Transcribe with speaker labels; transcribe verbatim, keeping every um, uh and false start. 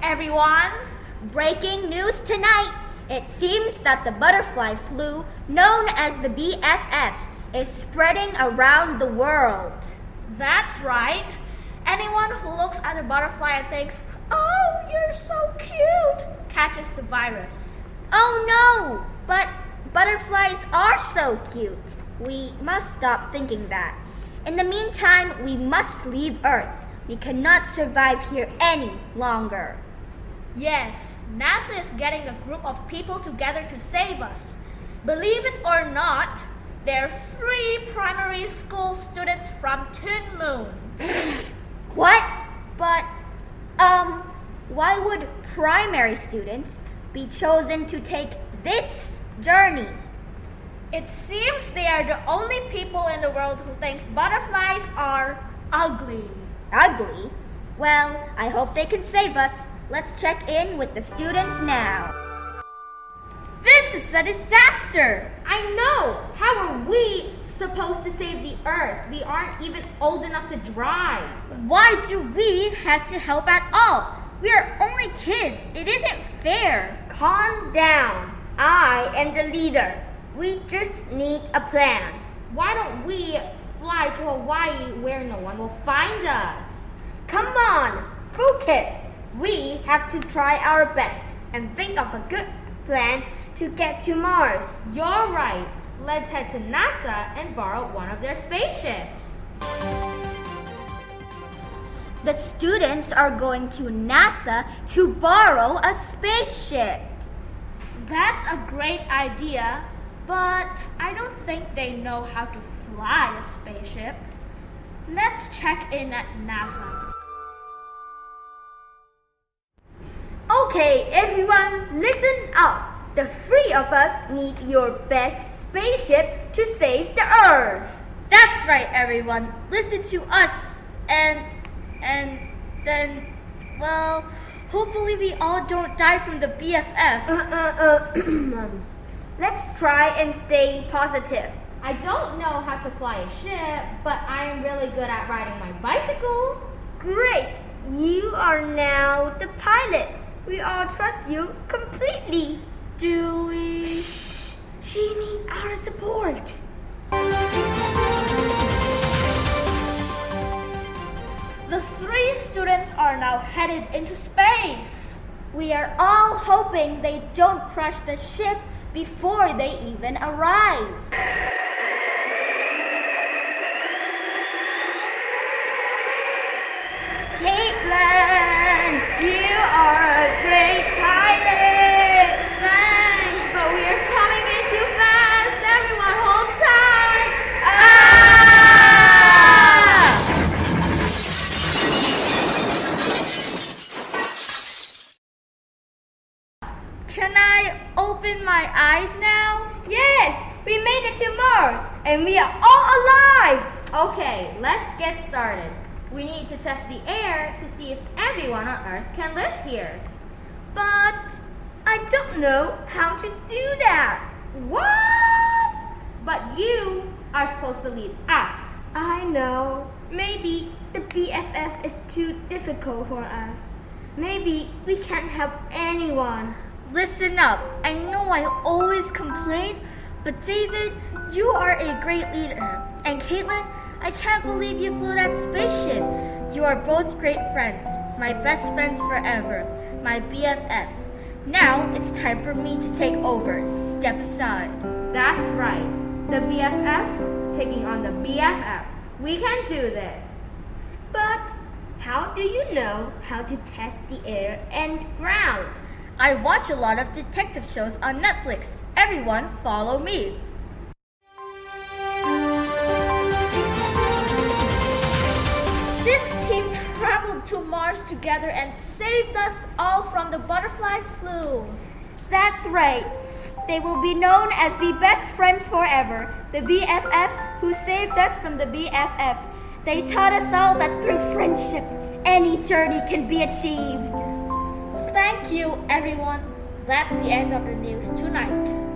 Speaker 1: everyone!
Speaker 2: Breaking news tonight. It seems that the butterfly flu, known as the B F F, is spreading around the world.
Speaker 1: That's right. Anyone who looks at a butterfly and thinks, "Oh, you're so cute," catches the virus.
Speaker 2: Oh no! But butterflies are so cute. We must stop thinking that. In the meantime, we must leave Earth. We cannot survive here any longer.
Speaker 1: Yes, NASA is getting a group of people together to save us. Believe it or not, they're three primary school students from Toon Moon.
Speaker 2: What? But, um, why would primary students be chosen to take this journey?
Speaker 1: It seems they are the only people in the world who thinks butterflies are ugly.
Speaker 2: Ugly? Well, I hope they can save us. Let's check in with the students now.
Speaker 3: This is a disaster!
Speaker 4: I know! How are we supposed to save the Earth? We aren't even old enough to drive.
Speaker 3: Why do we have to help at all? We are only kids. It isn't fair.
Speaker 5: Calm down. I am the leader. We just need a plan.
Speaker 4: Why don't we fly to Hawaii where no one will find us?
Speaker 5: Come on, focus. We have to try our best and think of a good plan to get to Mars.
Speaker 4: You're right. Let's head to NASA and borrow one of their spaceships.
Speaker 2: The students are going to NASA to borrow a spaceship.
Speaker 1: That's a great idea, but I don't think they know how to fly a spaceship. Let's check in at NASA.
Speaker 5: Okay, everyone, listen up. The three of us need your best spaceship to save the Earth.
Speaker 3: That's right, everyone. Listen to us. And, and then, well, hopefully we all don't die from the B F F.
Speaker 5: Uh, uh, uh. Let's try and stay positive.
Speaker 4: I don't know how to fly a ship, but I am really good at riding my bicycle.
Speaker 5: Great! You are now the pilot. We all trust you completely.
Speaker 3: Do we?
Speaker 5: Shh. She needs our support.
Speaker 1: The three students are now headed into space.
Speaker 2: We are all hoping they don't crash the ship before they even arrive.
Speaker 5: Caitlin, you are a great pilot.
Speaker 4: Thanks, but we are coming in too fast. Everyone hold tight.
Speaker 3: Ah! Can I open my eyes now?
Speaker 5: Yes, we made it to Mars, and we are all alive.
Speaker 4: Okay, let's get started. We need to test the air to see if everyone on Earth can live here.
Speaker 5: But I don't know how to do that. What?
Speaker 4: But you are supposed to lead us.
Speaker 5: I know. Maybe the B F F is too difficult for us. Maybe we can't help anyone.
Speaker 3: Listen up. I know I always complain, but David, you are a great leader. And Caitlin, I can't believe you flew that spaceship. You are both great friends, my best friends forever, my B F Fs. Now it's time for me to take over. Step aside.
Speaker 4: That's right. The B F Fs taking on the B F F. We can do this.
Speaker 5: But how do you know how to test the air and ground?
Speaker 3: I watch a lot of detective shows on Netflix. Everyone follow me.
Speaker 1: This team traveled to Mars together and saved us all from the butterfly flu.
Speaker 2: That's right. They will be known as the best friends forever, the B F Fs who saved us from the B F F. They taught us all that through friendship, any journey can be achieved.
Speaker 1: Thank you, everyone. That's the end of the news tonight.